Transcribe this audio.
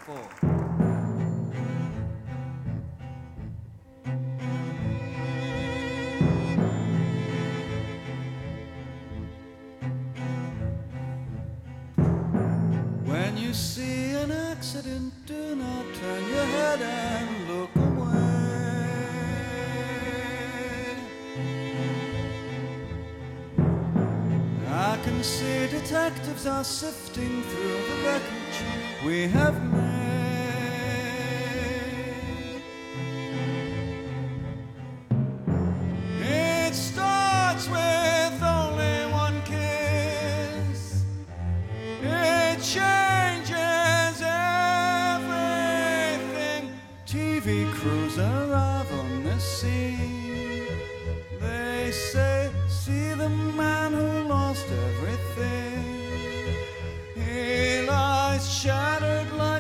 4. When you see an accident, do not turn your head and look away. I can see detectives are sifting through the wreckage we have made. It starts with only one kiss. It changes everything. TV crews arrive on the scene. They say